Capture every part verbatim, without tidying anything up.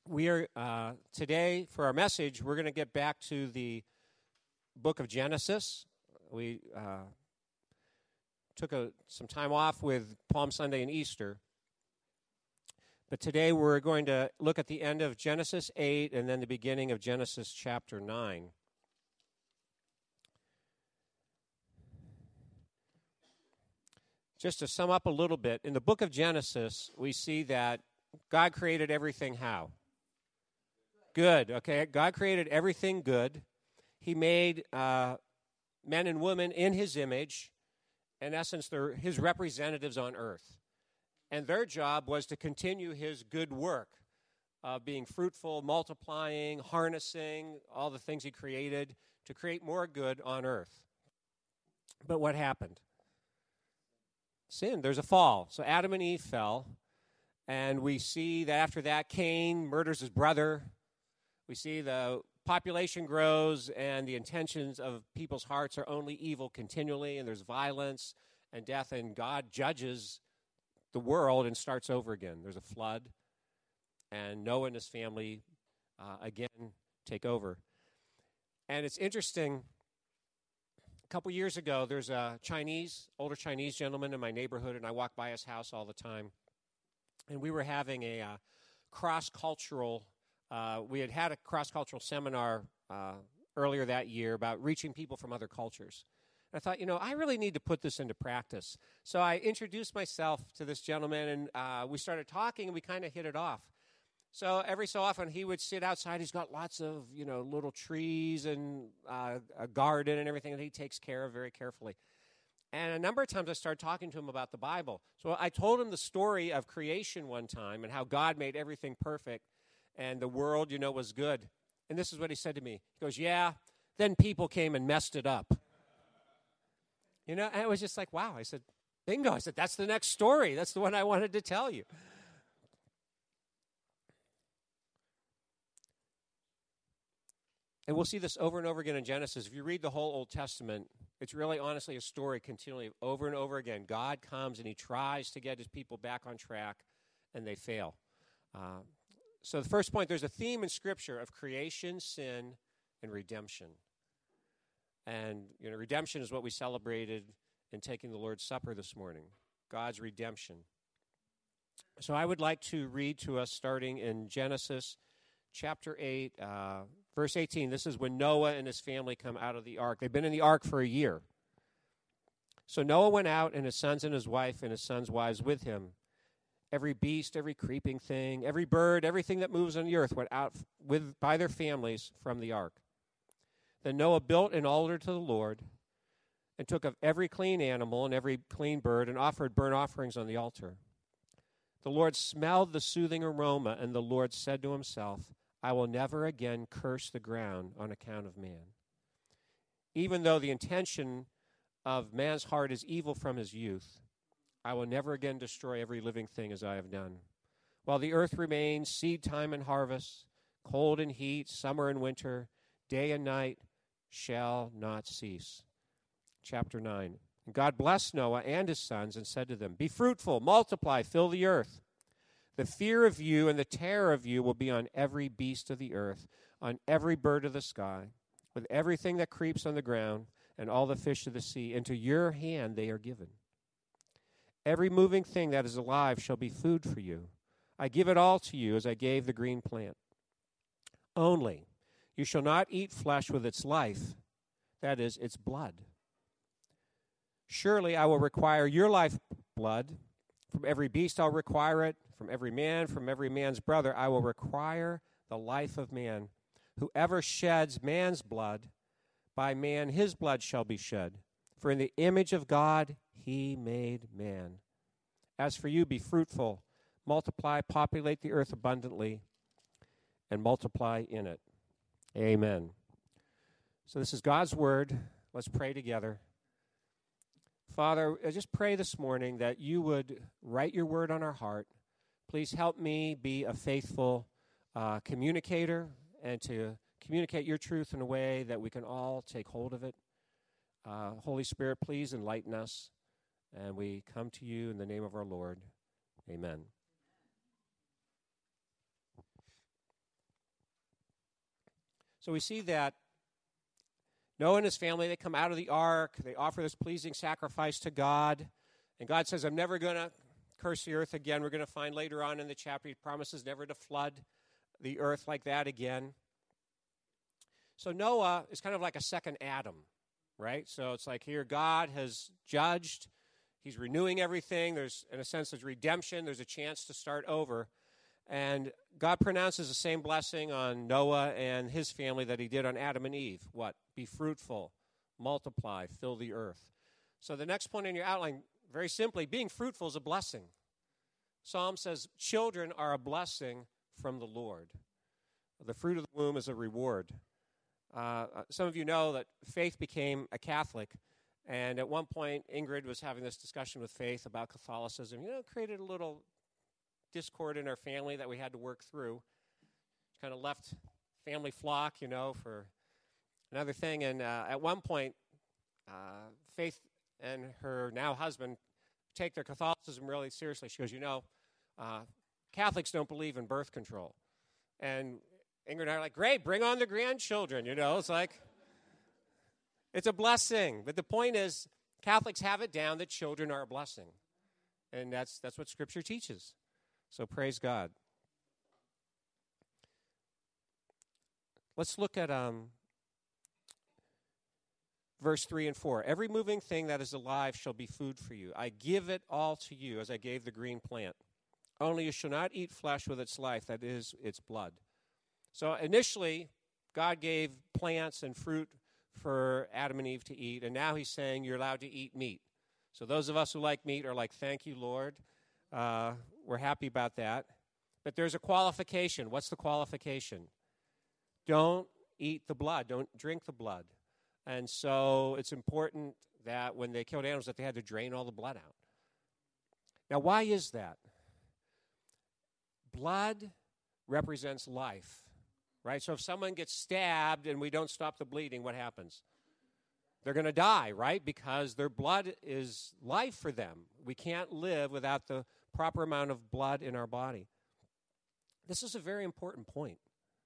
We are, uh, today, for our message, we're going to get back to the book of Genesis. We uh, took a, some time off with Palm Sunday and Easter. But today we're going to look at the end of Genesis eight and then the beginning of Genesis chapter nine. Just to sum up a little bit, in the book of Genesis, we see that God created everything how? Good, okay? God created everything good. He made uh, men and women in his image. In essence, they're his representatives on earth. And their job was to continue his good work of being fruitful, multiplying, harnessing, all the things he created to create more good on earth. But what happened? Sin. There's a fall. So Adam and Eve fell. And we see that after that, Cain murders his brother. We see the population grows and the intentions of people's hearts are only evil continually, and there's violence and death, and God judges the world and starts over again. There's a flood, and Noah and his family uh, again take over. And it's interesting, a couple years ago, there's a Chinese, older Chinese gentleman in my neighborhood, and I walk by his house all the time, and we were having a uh, cross-cultural Uh, we had had a cross-cultural seminar uh, earlier that year about reaching people from other cultures. And I thought, you know, I really need to put this into practice. So I introduced myself to this gentleman, and uh, we started talking, and we kind of hit it off. So every so often, he would sit outside. He's got lots of, you know, little trees and uh, a garden and everything that he takes care of very carefully. And a number of times I started talking to him about the Bible. So I told him the story of creation one time and how God made everything perfect. And the world, you know, was good. And this is what he said to me. He goes, yeah, then people came and messed it up. You know, and it was just like, wow. I said, bingo. I said, that's the next story. That's the one I wanted to tell you. And we'll see this over and over again in Genesis. If you read the whole Old Testament, it's really honestly a story continually over and over again. God comes and he tries to get his people back on track, and they fail. Uh, So the first point, there's a theme in Scripture of creation, sin, and redemption. And, you know, redemption is what we celebrated in taking the Lord's Supper this morning, God's redemption. So I would like to read to us starting in Genesis chapter eight, uh, verse eighteen. This is when Noah and his family come out of the ark. They've been in the ark for a year. So Noah went out, and his sons and his wife and his sons' wives with him. Every beast, every creeping thing, every bird, everything that moves on the earth went out with by their families from the ark. Then Noah built an altar to the Lord and took of every clean animal and every clean bird and offered burnt offerings on the altar. The Lord smelled the soothing aroma, and the Lord said to himself, I will never again curse the ground on account of man. Even though the intention of man's heart is evil from his youth, I will never again destroy every living thing as I have done. While the earth remains, seed time and harvest, cold and heat, summer and winter, day and night shall not cease. Chapter nine. And God blessed Noah and his sons and said to them, be fruitful, multiply, fill the earth. The fear of you and the terror of you will be on every beast of the earth, on every bird of the sky, with everything that creeps on the ground, and all the fish of the sea. Into your hand they are given. Every moving thing that is alive shall be food for you. I give it all to you as I gave the green plant. Only you shall not eat flesh with its life, that is, its blood. Surely I will require your life blood. From every beast I'll require it. From every man, from every man's brother, I will require the life of man. Whoever sheds man's blood, by man his blood shall be shed. For in the image of God he made man. As for you, be fruitful, multiply, populate the earth abundantly, and multiply in it. Amen. So this is God's word. Let's pray together. Father, I just pray this morning that you would write your word on our heart. Please help me be a faithful uh, communicator and to communicate your truth in a way that we can all take hold of it. Uh, Holy Spirit, please enlighten us. And we come to you in the name of our Lord. Amen. So we see that Noah and his family, they come out of the ark. They offer this pleasing sacrifice to God. And God says, I'm never going to curse the earth again. We're going to find later on in the chapter, he promises never to flood the earth like that again. So Noah is kind of like a second Adam, right? So it's like here God has judged. He's renewing everything. There's, in a sense, there's redemption. There's a chance to start over. And God pronounces the same blessing on Noah and his family that he did on Adam and Eve. What? Be fruitful, multiply, fill the earth. So the next point in your outline, very simply, being fruitful is a blessing. Psalm says children are a blessing from the Lord. The fruit of the womb is a reward. Uh, some of you know that Faith became a Catholic, and at one point Ingrid was having this discussion with Faith about Catholicism. You know, it created a little discord in our family that we had to work through. Kind of left family flock, you know, for another thing. And uh, at one point, uh, Faith and her now husband take their Catholicism really seriously. She goes, you know, uh, Catholics don't believe in birth control. And Ingrid and I are like, great, bring on the grandchildren, you know. It's like, it's a blessing. But the point is, Catholics have it down that children are a blessing. And that's that's what Scripture teaches. So praise God. Let's look at um, verse three and four. Every moving thing that is alive shall be food for you. I give it all to you as I gave the green plant. Only you shall not eat flesh with its life, that is, its blood. So initially, God gave plants and fruit for Adam and Eve to eat, and now he's saying you're allowed to eat meat. So those of us who like meat are like, thank you, Lord. Uh, we're happy about that. But there's a qualification. What's the qualification? Don't eat the blood. Don't drink the blood. And so it's important that when they killed animals that they had to drain all the blood out. Now, why is that? Blood represents life, right? So if someone gets stabbed and we don't stop the bleeding, what happens? They're going to die, right? Because their blood is life for them. We can't live without the proper amount of blood in our body. This is a very important point.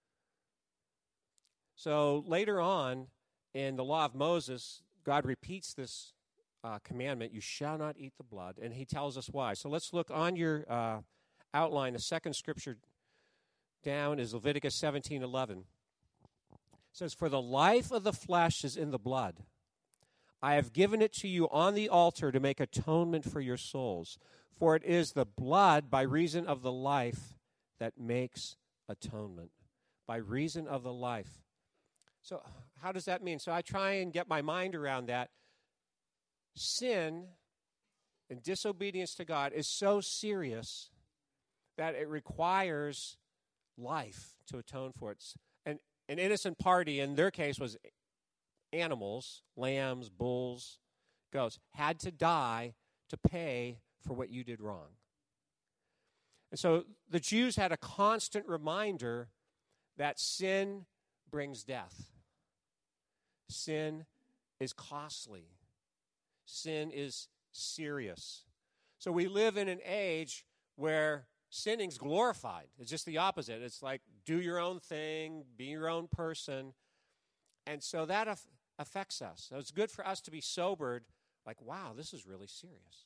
So later on in the law of Moses, God repeats this uh, commandment, you shall not eat the blood, and he tells us why. So let's look on your uh, outline. The second scripture down is Leviticus seventeen eleven. It says, for the life of the flesh is in the blood. I have given it to you on the altar to make atonement for your souls. For it is the blood by reason of the life that makes atonement. By reason of the life. So how does that mean? So I try and get my mind around that. Sin and disobedience to God is so serious that it requires life to atone for it. And an innocent party, in their case, was animals, lambs, bulls, goats, had to die to pay for what you did wrong. And so the Jews had a constant reminder that sin brings death. Sin is costly. Sin is serious. So we live in an age where sinning's glorified. It's just the opposite. It's like do your own thing, be your own person. And so that af- affects us. So it's good for us to be sobered, like, wow, this is really serious.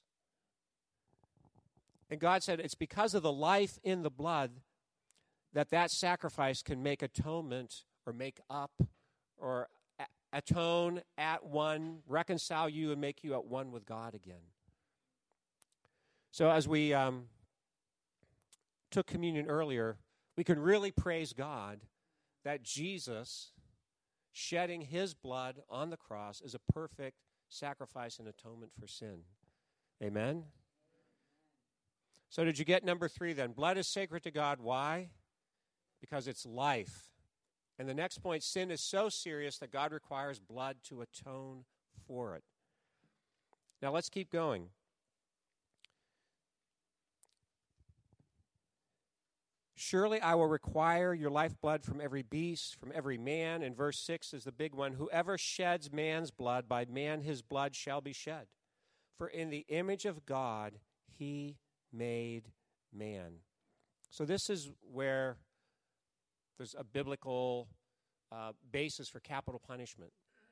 And God said it's because of the life in the blood that that sacrifice can make atonement or make up or a- atone at one, reconcile you and make you at one with God again. So as we um, took communion earlier, we can really praise God that Jesus shedding his blood on the cross is a perfect sacrifice and atonement for sin. Amen? So did you get number three then? Blood is sacred to God. Why? Because it's life. And the next point, sin is so serious that God requires blood to atone for it. Now let's keep going. Surely I will require your lifeblood from every beast, from every man. And verse six is the big one. Whoever sheds man's blood, by man his blood shall be shed. For in the image of God he made man. So this is where there's a biblical uh, basis for capital punishment.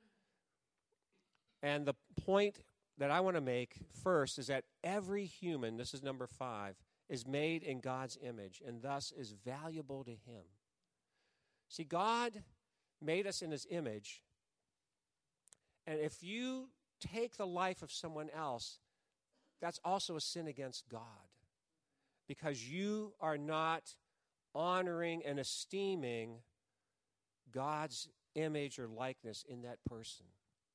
And the point that I want to make first is that every human, this is number five, is made in God's image and thus is valuable to him. See, God made us in his image, and if you take the life of someone else, that's also a sin against God, because you are not honoring and esteeming God's image or likeness in that person.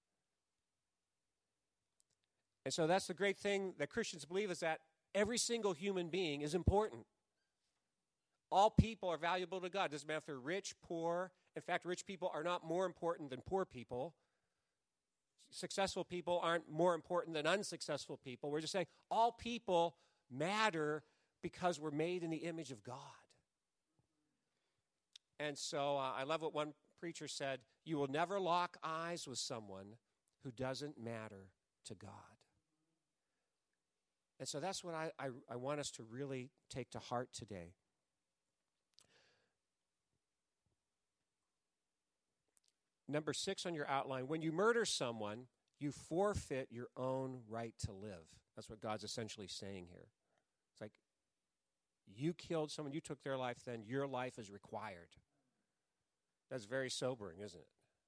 And so that's the great thing that Christians believe, is that every single human being is important. All people are valuable to God. Doesn't matter if they're rich, poor. In fact, rich people are not more important than poor people. Successful people aren't more important than unsuccessful people. We're just saying all people matter because we're made in the image of God. And so uh, I love what one preacher said: you will never lock eyes with someone who doesn't matter to God. And so that's what I, I, I want us to really take to heart today. Number six on your outline: when you murder someone, you forfeit your own right to live. That's what God's essentially saying here. It's like, you killed someone, you took their life, then your life is required. That's very sobering, isn't it?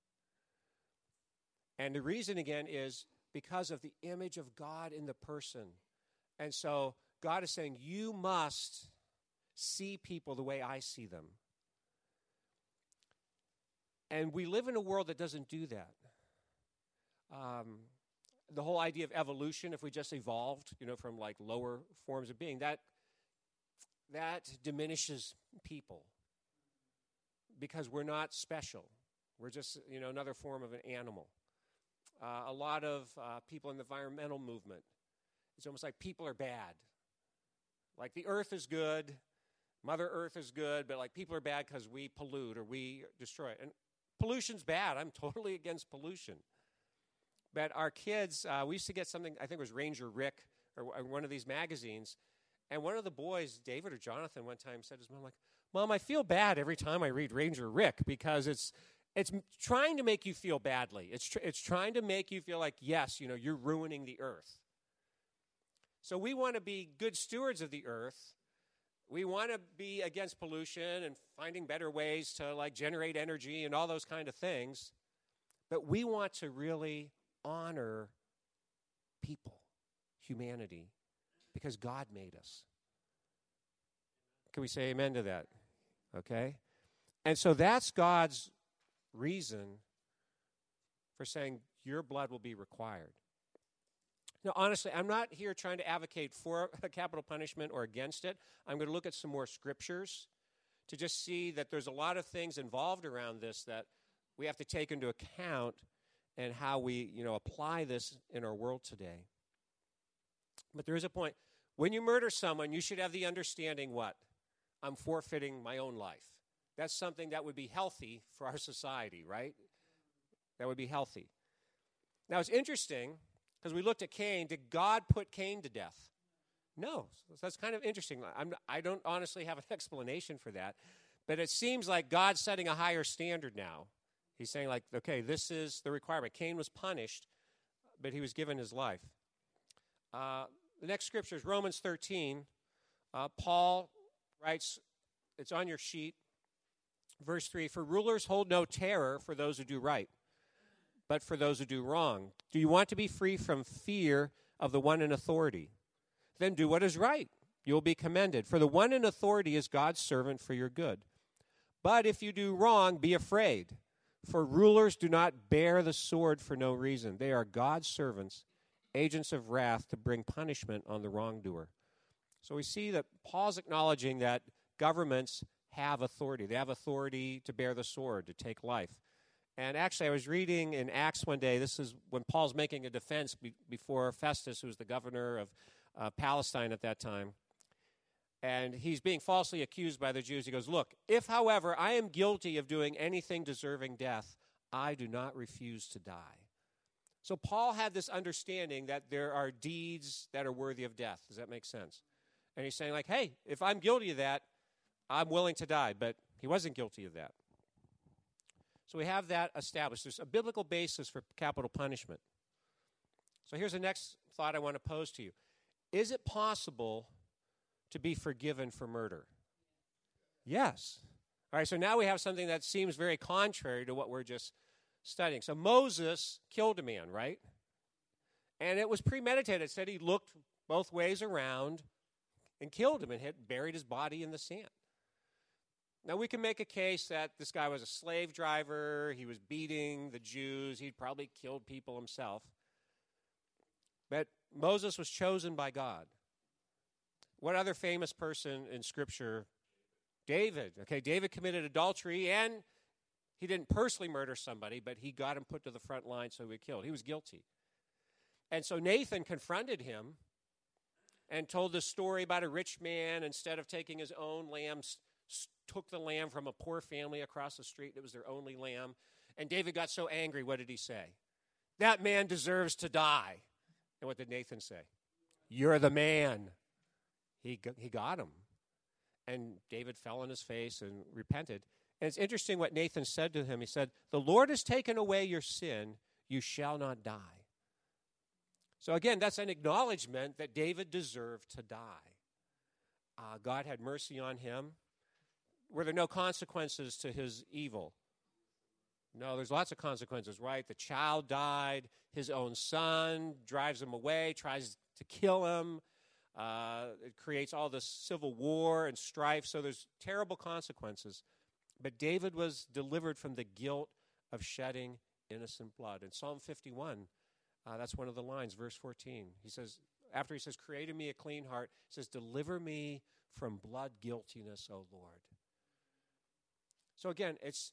And the reason, again, is because of the image of God in the person. And so God is saying, you must see people the way I see them. And we live in a world that doesn't do that. Um, the whole idea of evolution, if we just evolved, you know, from like lower forms of being, that that diminishes people, because we're not special. We're just, you know, another form of an animal. Uh, a lot of uh, people in the environmental movement, it's almost like people are bad. Like the earth is good, Mother Earth is good, but like people are bad because we pollute or we destroy it. And pollution's bad. I'm totally against pollution. But our kids, uh, we used to get something, I think it was Ranger Rick, or, or one of these magazines, and one of the boys, David or Jonathan, one time said to his mom, like, Mom, I feel bad every time I read Ranger Rick, because it's it's trying to make you feel badly. It's tr- it's trying to make you feel like, yes, you know, you're ruining the earth. So we want to be good stewards of the earth. We want to be against pollution and finding better ways to, like, generate energy and all those kind of things. But we want to really honor people, humanity, because God made us. Can we say amen to that? Okay? And so that's God's reason for saying your blood will be required. Now, honestly, I'm not here trying to advocate for capital punishment or against it. I'm going to look at some more scriptures to just see that there's a lot of things involved around this that we have to take into account, and how we, you know, apply this in our world today. But there is a point. When you murder someone, you should have the understanding, what? I'm forfeiting my own life. That's something that would be healthy for our society, right? That would be healthy. Now, it's interesting, because we looked at Cain. Did God put Cain to death? No. So that's kind of interesting. I'm, I don't honestly have an explanation for that. But it seems like God's setting a higher standard now. He's saying, like, okay, this is the requirement. Cain was punished, but he was given his life. Uh, the next scripture is Romans thirteen. Uh, Paul writes, it's on your sheet, verse three, for rulers hold no terror for those who do right, but for those who do wrong. Do you want to be free from fear of the one in authority? Then do what is right. You will be commended. For the one in authority is God's servant for your good. But if you do wrong, be afraid. For rulers do not bear the sword for no reason. They are God's servants, agents of wrath to bring punishment on the wrongdoer. So we see that Paul's acknowledging that governments have authority. They have authority to bear the sword, to take life. And actually, I was reading in Acts one day, this is when Paul's making a defense be- before Festus, who was the governor of uh, Palestine at that time. And he's being falsely accused by the Jews. He goes, look, if, however, I am guilty of doing anything deserving death, I do not refuse to die. So Paul had this understanding that there are deeds that are worthy of death. Does that make sense? And he's saying, like, hey, if I'm guilty of that, I'm willing to die. But he wasn't guilty of that. So we have that established. There's a biblical basis for capital punishment. So here's the next thought I want to pose to you. Is it possible to be forgiven for murder? Yes. All right, so now we have something that seems very contrary to what we're just studying. So Moses killed a man, right? And it was premeditated. It said he looked both ways around and killed him and had buried his body in the sand. Now, we can make a case that this guy was a slave driver. He was beating the Jews. He'd probably killed people himself. But Moses was chosen by God. What other famous person in Scripture? David. Okay, David committed adultery, and he didn't personally murder somebody, but he got him put to the front line so he would kill. He was guilty. And so Nathan confronted him and told this story about a rich man, instead of taking his own lamb, took the lamb from a poor family across the street. It was their only lamb. And David got so angry, what did he say? That man deserves to die. And what did Nathan say? You're the man. He, he got him. And David fell on his face and repented. And it's interesting what Nathan said to him. He said, the Lord has taken away your sin. You shall not die. So again, that's an acknowledgement that David deserved to die. Uh, God had mercy on him. Were there no consequences to his evil? No, there's lots of consequences, right? The child died. His own son drives him away, tries to kill him. Uh, it creates all this civil war and strife. So there's terrible consequences. But David was delivered from the guilt of shedding innocent blood. In Psalm fifty-one, uh, that's one of the lines, verse fourteen. He says, after he says, create in me a clean heart, he says, deliver me from blood guiltiness, O Lord. So again, it's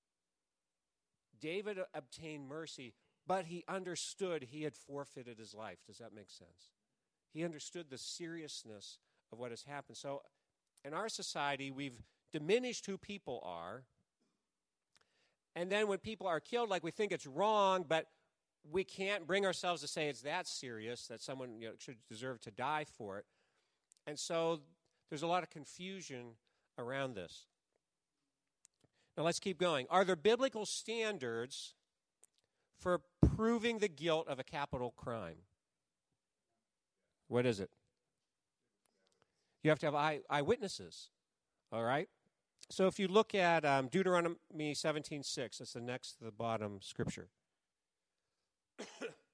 David obtained mercy, but he understood he had forfeited his life. Does that make sense? He understood the seriousness of what has happened. So in our society, we've diminished who people are. And then when people are killed, like we think it's wrong, but we can't bring ourselves to say it's that serious, that someone, you know, should deserve to die for it. And so there's a lot of confusion around this. Now let's keep going. Are there biblical standards for proving the guilt of a capital crime? What is it? You have to have eye, eyewitnesses, all right? So if you look at um, Deuteronomy seventeen six, that's the next to the bottom scripture. Excuse me.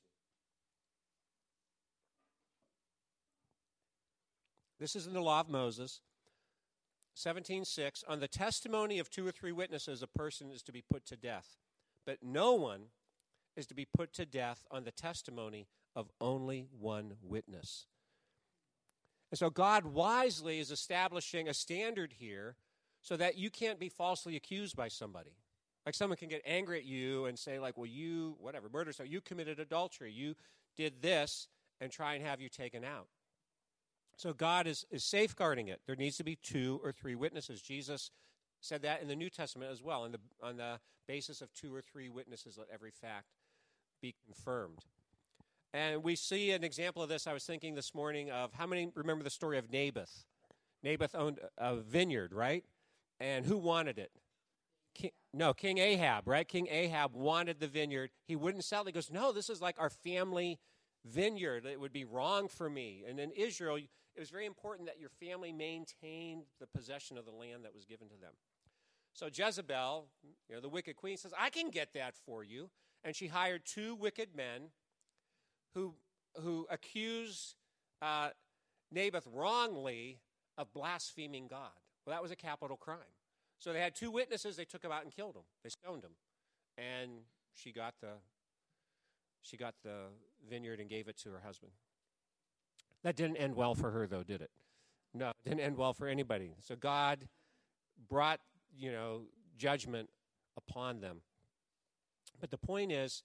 This is in the law of Moses. seventeen six, on the testimony of two or three witnesses, a person is to be put to death. But no one is to be put to death on the testimony of only one witness. And so God wisely is establishing a standard here so that you can't be falsely accused by somebody. Like someone can get angry at you and say, like, well, you, whatever, murder, so you committed adultery. You did this, and try and have you taken out. So God is, is safeguarding it. There needs to be two or three witnesses. Jesus said that in the New Testament as well. On the, on the basis of two or three witnesses, let every fact be confirmed. And we see an example of this. I was thinking this morning of how many remember the story of Naboth? Naboth owned a vineyard, right? And who wanted it? King, no, King Ahab, right? King Ahab wanted the vineyard. He wouldn't sell it. He goes, no, this is like our family vineyard. It would be wrong for me. And in Israel, it was very important that your family maintained the possession of the land that was given to them. So Jezebel, you know, the wicked queen, says, I can get that for you. And she hired two wicked men who who accused uh, Naboth wrongly of blaspheming God. Well, that was a capital crime. So they had two witnesses. They took him out and killed him. They stoned him. And she got the she got the vineyard and gave it to her husband. That didn't end well for her, though, did it? No, it didn't end well for anybody. So God brought, you know, judgment upon them. But the point is,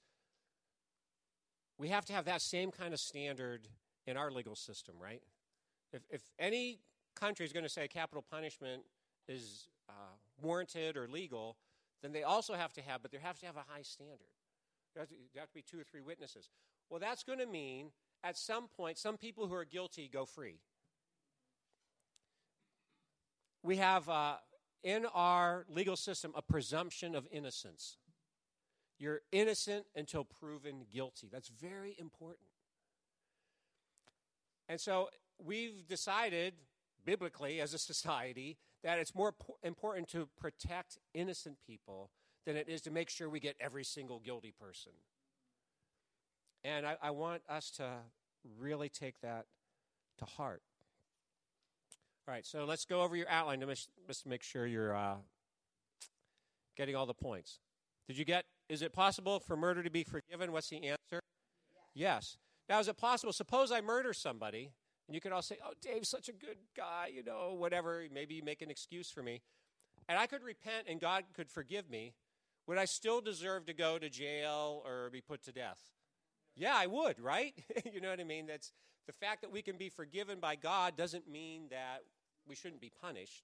we have to have that same kind of standard in our legal system, right? If, if any country is going to say capital punishment is uh, warranted or legal, then they also have to have, but they have to have a high standard. There have to, there have to be two or three witnesses. Well, that's going to mean at some point, some people who are guilty go free. We have uh, in our legal system a presumption of innocence. You're innocent until proven guilty. That's very important. And so we've decided, biblically as a society, that it's more po- important to protect innocent people than it is to make sure we get every single guilty person. And I, I want us to really take that to heart. All right, so let's go over your outline to mis- just make sure you're uh, getting all the points. Did you get, is it possible for murder to be forgiven? What's the answer? Yes. Yes. Now, is it possible, suppose I murder somebody, and you could all say, oh, Dave's such a good guy, you know, whatever, maybe you make an excuse for me. And I could repent and God could forgive me. Would I still deserve to go to jail or be put to death? Yeah, I would, right? You know what I mean? That's the fact that we can be forgiven by God doesn't mean that we shouldn't be punished.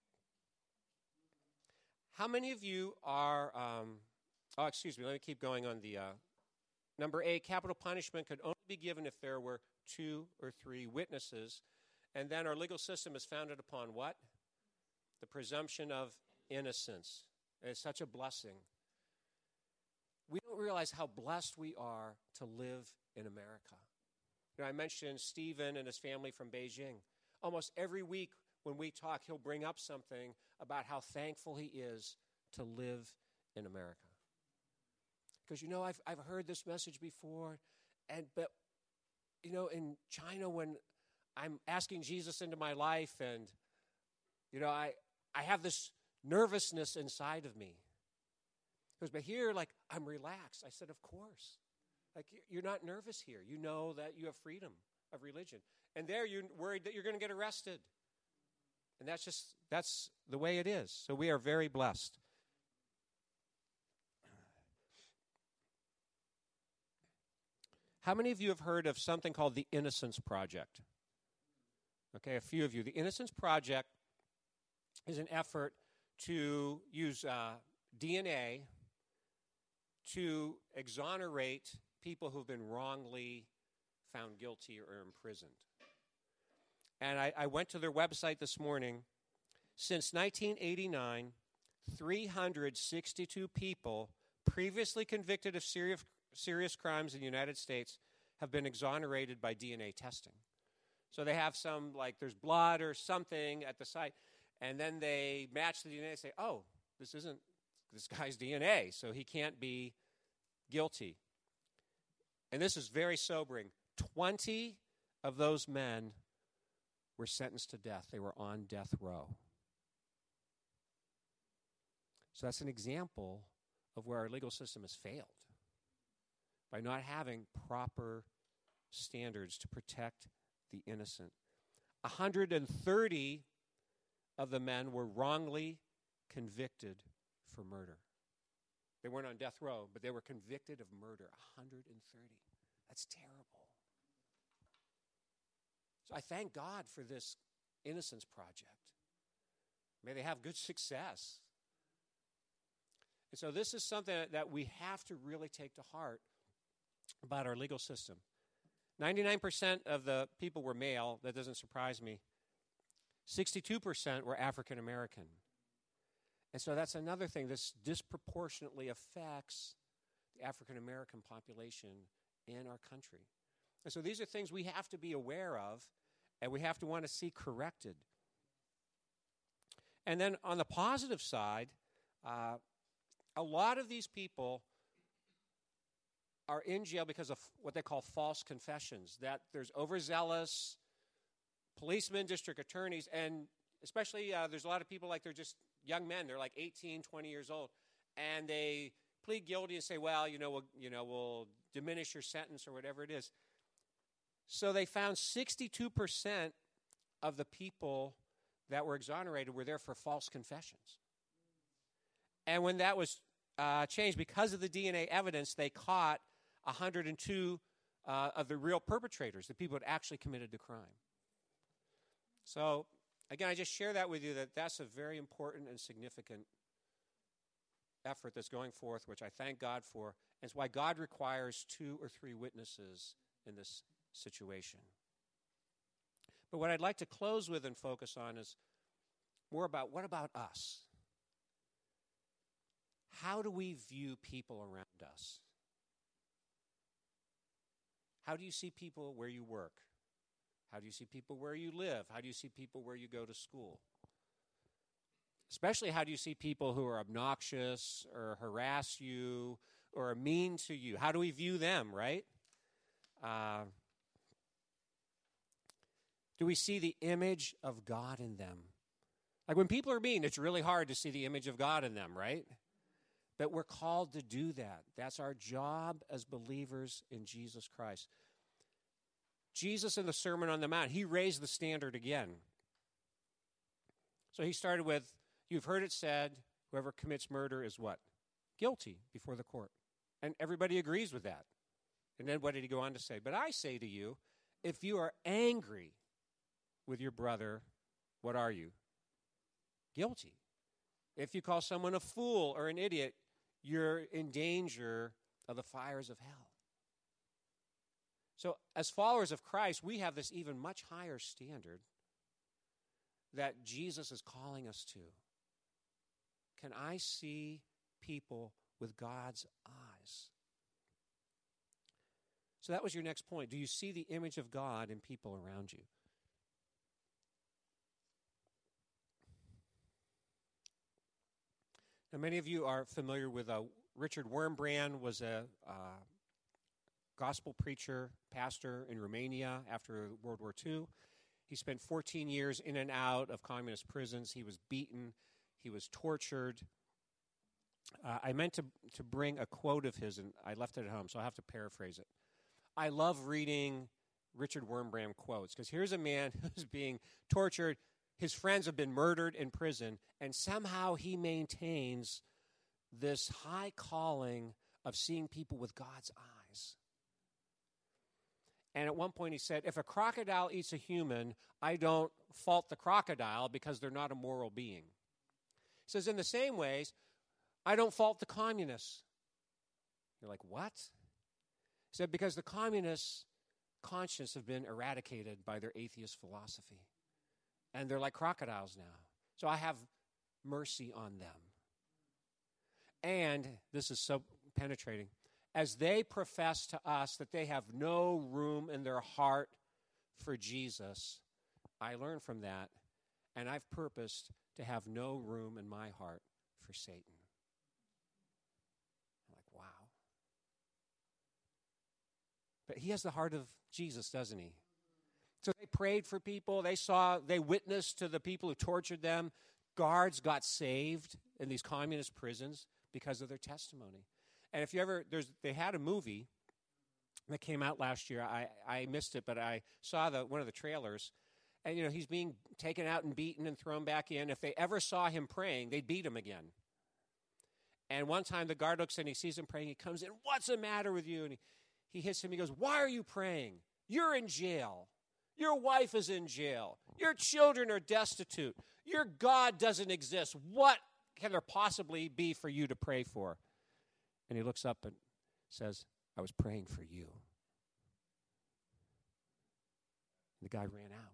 How many of you are, um, oh, excuse me, let me keep going on the, uh, number eight, capital punishment could only be given if there were two or three witnesses. And then our legal system is founded upon what? The presumption of innocence. And it's such a blessing. We don't realize how blessed we are to live in America. You know, I mentioned Stephen and his family from Beijing. Almost every week when we talk, he'll bring up something about how thankful he is to live in America. Because, you know, I've I've heard this message before, and but, you know, in China when I'm asking Jesus into my life and, you know, I, I have this nervousness inside of me. He goes, but here, like, I'm relaxed. I said, of course. Like, you're not nervous here. You know that you have freedom of religion. And there you're worried that you're going to get arrested. And that's just, that's the way it is. So we are very blessed. How many of you have heard of something called the Innocence Project? Okay, a few of you. The Innocence Project is an effort to use uh, D N A to exonerate people who've been wrongly found guilty or imprisoned. And I, I went to their website this morning. Since nineteen eighty-nine, three hundred sixty-two people previously convicted of serious serious crimes in the United States have been exonerated by D N A testing. So they have some, like there's blood or something at the site, and then they match the D N A and say, oh, this isn't this guy's D N A, so he can't be guilty. And this is very sobering. twenty of those men were sentenced to death. They were on death row. So that's an example of where our legal system has failed by not having proper standards to protect the innocent. one hundred thirty of the men were wrongly convicted for murder. They weren't on death row, but they were convicted of murder. one hundred thirty. That's terrible. So I thank God for this Innocence Project. May they have good success. And so this is something that we have to really take to heart about our legal system. ninety-nine percent of the people were male. That doesn't surprise me. sixty-two percent were African American. And so that's another thing. This disproportionately affects the African American population in our country. And so these are things we have to be aware of, and we have to want to see corrected. And then on the positive side, uh, a lot of these people are in jail because of what they call false confessions, that there's overzealous policemen, district attorneys, and especially uh, there's a lot of people like they're just young men. They're like eighteen, twenty years old, and they plead guilty and say, well, you know, we'll, you know, we'll diminish your sentence or whatever it is. So they found sixty-two percent of the people that were exonerated were there for false confessions. And when that was uh, changed, because of the D N A evidence, they caught one hundred two uh, of the real perpetrators, the people that actually committed the crime. So, again, I just share that with you, that that's a very important and significant effort that's going forth, which I thank God for. And it's why God requires two or three witnesses in this situation. But what I'd like to close with and focus on is more about, what about us? how do we view people around us? How do you see people where you work? How do you see people where you live? How do you see people where you go to school? Especially, how do you see people who are obnoxious or harass you or are mean to you? How do we view them, right? Uh, do we see the image of God in them? Like when people are mean, it's really hard to see the image of God in them, right? But we're called to do that. That's our job as believers in Jesus Christ. Jesus in the Sermon on the Mount, he raised the standard again. So he started with, you've heard it said, whoever commits murder is what? Guilty before the court. And everybody agrees with that. And then what did he go on to say? But I say to you, if you are angry with your brother, what are you? Guilty. If you call someone a fool or an idiot, you're in danger of the fires of hell. So as followers of Christ, we have this even much higher standard that Jesus is calling us to. Can I see people with God's eyes? So that was your next point. Do you see the image of God in people around you? Now, many of you are familiar with uh, Richard Wurmbrand was a uh, gospel preacher, pastor in Romania after World War Two. He spent fourteen years in and out of communist prisons. He was beaten. He was tortured. Uh, I meant to, to bring a quote of his, and I left it at home, so I'll have to paraphrase it. I love reading Richard Wurmbrand quotes, because here's a man who's being tortured. His friends have been murdered in prison, and somehow he maintains this high calling of seeing people with God's eyes. And at one point he said, if a crocodile eats a human, I don't fault the crocodile because they're not a moral being. He says, in the same ways, I don't fault the communists. You're like, what? He said, because the communists' conscience have been eradicated by their atheist philosophy. And they're like crocodiles now. So I have mercy on them. And this is so penetrating. As they profess to us that they have no room in their heart for Jesus, I learn from that, and I've purposed to have no room in my heart for Satan. I'm like, wow. But he has the heart of Jesus, doesn't he? So they prayed for people. They saw, they witnessed to the people who tortured them. Guards got saved in these communist prisons because of their testimony. And if you ever, there's, they had a movie that came out last year. I, I missed it, but I saw the one of the trailers. And, you know, he's being taken out and beaten and thrown back in. If they ever saw him praying, they'd beat him again. And one time the guard looks and he sees him praying. He comes in, what's the matter with you? And he, he hits him. He goes, why are you praying? You're in jail. Your wife is in jail. Your children are destitute. Your God doesn't exist. What can there possibly be for you to pray for? And he looks up and says, I was praying for you. The guy ran out.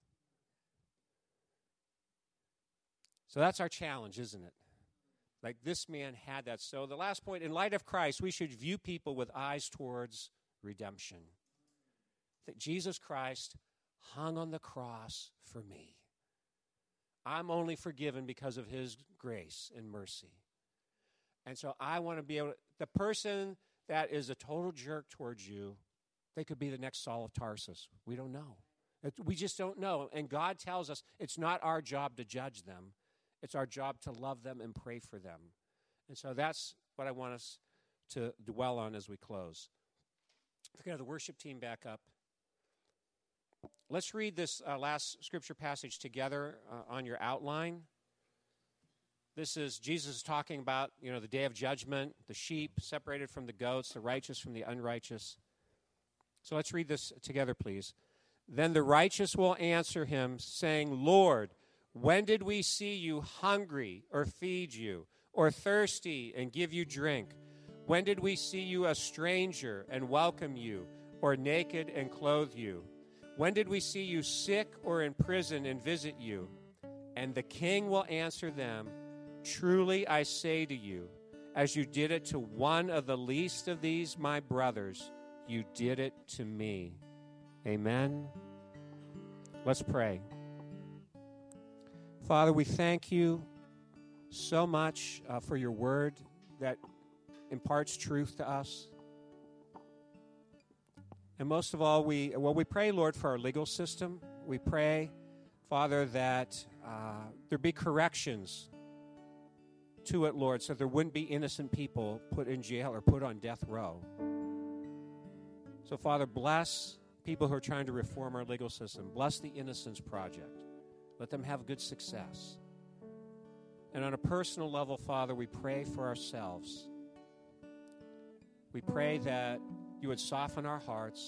So that's our challenge, isn't it? Like this man had that. So the last point, in light of Christ, we should view people with eyes towards redemption. That Jesus Christ hung on the cross for me. I'm only forgiven because of his grace and mercy. And so I want to be able to, the person that is a total jerk towards you, they could be the next Saul of Tarsus. We don't know. We just don't know. And God tells us it's not our job to judge them. It's our job to love them and pray for them. And so that's what I want us to dwell on as we close. If we could have the worship team back up. Let's read this uh, last scripture passage together uh, on your outline. This is Jesus talking about, you know, the day of judgment, the sheep separated from the goats, the righteous from the unrighteous. So let's read this together, please. Then the righteous will answer him, saying, Lord, when did we see you hungry or feed you, or thirsty and give you drink? When did we see you a stranger and welcome you, or naked and clothe you? When did we see you sick or in prison and visit you? And the king will answer them, truly I say to you, As you did it to one of the least of these, my brothers, you did it to me. Amen. Let's pray. Father, we thank you so much uh, for your word that imparts truth to us. And most of all, we well, we pray, Lord, for our legal system. We pray, Father, that uh, there be corrections to it, Lord, so there wouldn't be innocent people put in jail or put on death row. So, Father, bless people who are trying to reform our legal system. Bless the Innocence Project. Let them have good success. And on a personal level, Father, we pray for ourselves. We pray that you would soften our hearts.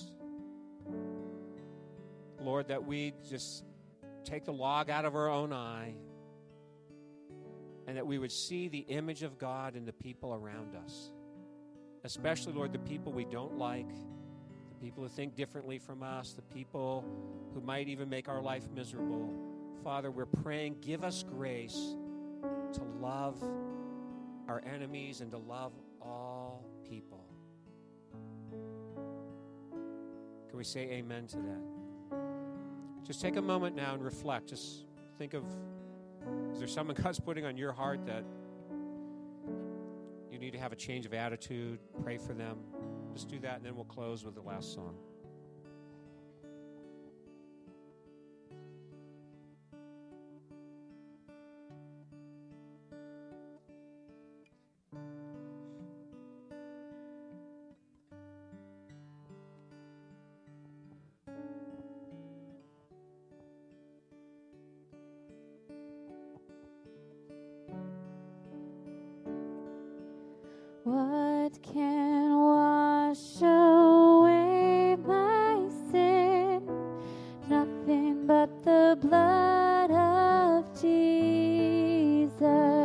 Lord, that we just take the log out of our own eye, and that we would see the image of God in the people around us. Especially, Lord, the people we don't like, the people who think differently from us, the people who might even make our life miserable. Father, we're praying, give us grace to love our enemies and to love all people. Can we say amen to that? Just take a moment now and reflect. Just think of, is there someone God's putting on your heart that you need to have a change of attitude? Pray for them. Just do that, and then we'll close with the last song. What can wash away my sin? Nothing but the blood of Jesus.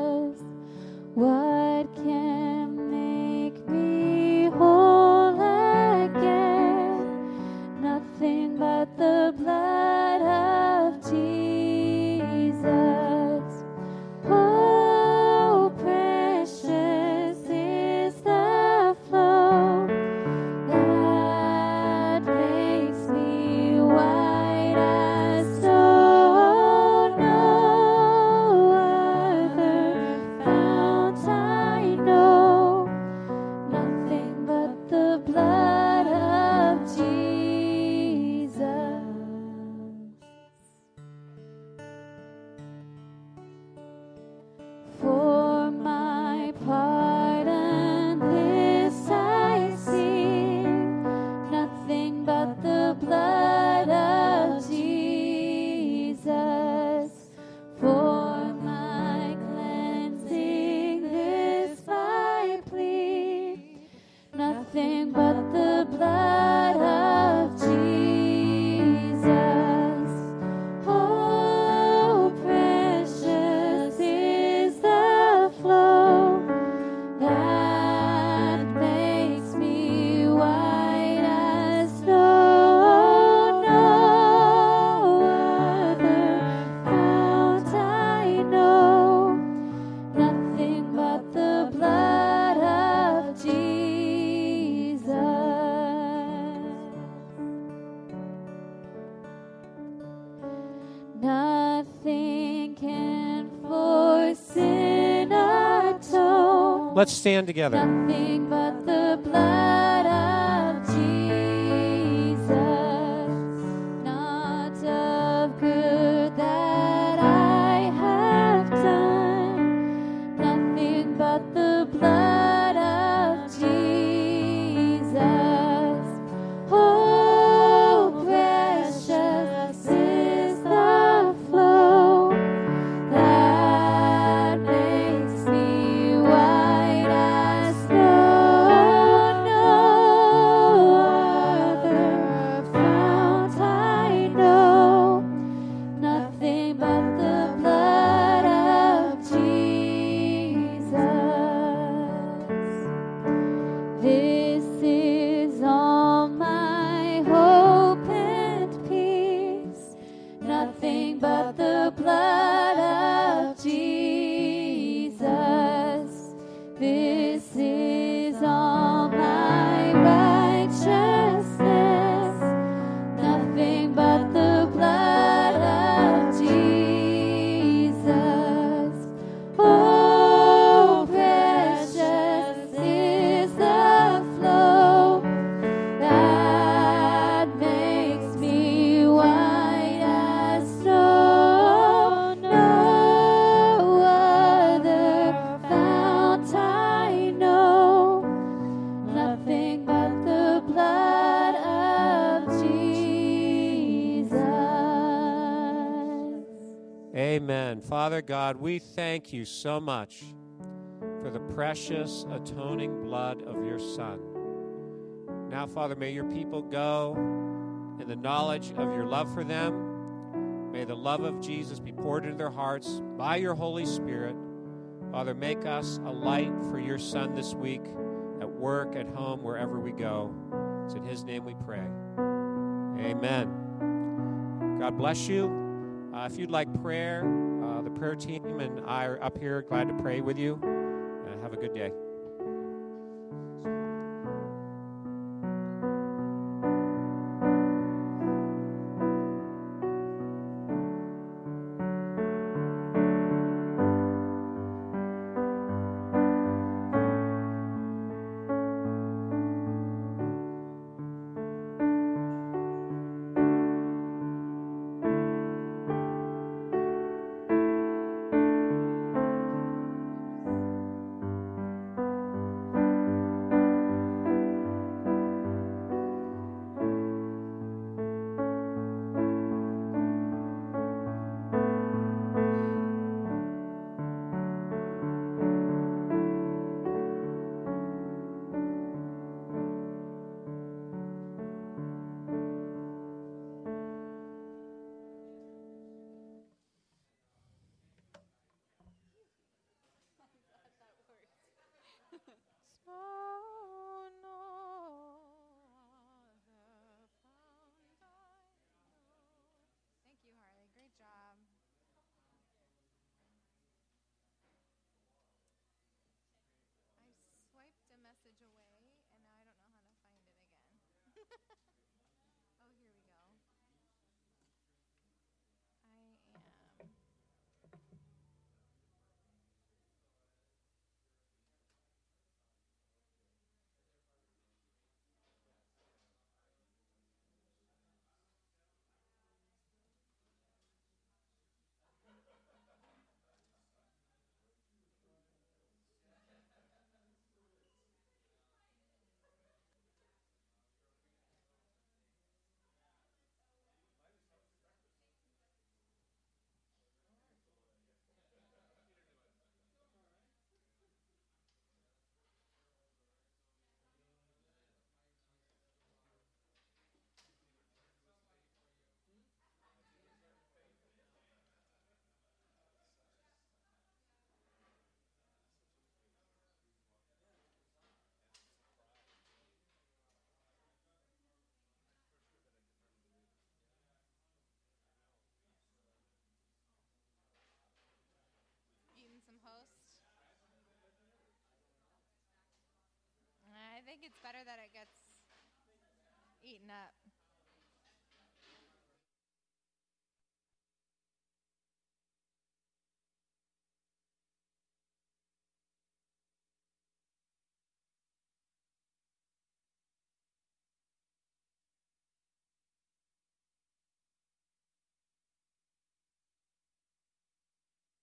What can make me whole again? Nothing but the blood of Jesus. Oh, precious is the flow that makes me white as snow. No other fount I know, nothing but the blood of Jesus. For my pardon this I sing, nothing but the blood of Jesus. For my cleansing this I plead, nothing but the blood of Jesus. Oh, precious is the flow that makes me white as snow. No other fount I know, nothing but the blood of Jesus. Nothing can for sin atone. Let's stand together. Nothing but the blood of Jesus, not of good that I have done, nothing but the blood of Jesus. Oh, precious is the flow that makes me white as snow. No Father God, we thank you so much for the precious atoning blood of your Son. Now, Father, may your people go in the knowledge of your love for them. May the love of Jesus be poured into their hearts by your Holy Spirit. Father, make us a light for your Son this week, at work, at home, wherever we go. It's in his name we pray. Amen. God bless you. Uh, if you'd like prayer, uh, the prayer team and I are up here, glad to pray with you. Uh, have a good day. Thank you, Harley. Great job. I swiped a message away, and now I don't know how to find it again. Oh, here we go. I am. Eating some host. I think it's better that it gets eaten up.